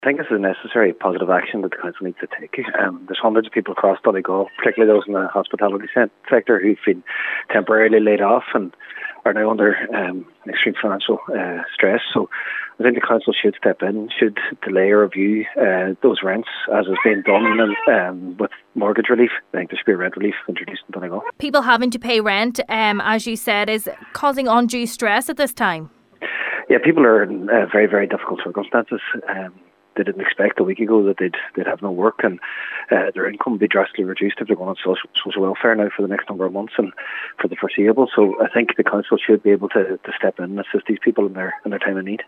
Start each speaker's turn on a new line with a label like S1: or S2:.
S1: I think this is a necessary positive action that the council needs to take. There's hundreds of people across Donegal, particularly those in the hospitality sector, who've been temporarily laid off and are now under extreme financial stress. So I think the council should step in, should delay or review those rents as is being done with mortgage relief. I think there should be a rent relief introduced in Donegal.
S2: People having to pay rent, as you said, is causing undue stress at this time.
S1: Yeah, people are in very, very difficult circumstances. They didn't expect a week ago that they'd have no work, and their income would be drastically reduced if they're going on social welfare now for the next number of months and for the foreseeable. So I think the council should be able to step in and assist these people in their time of need.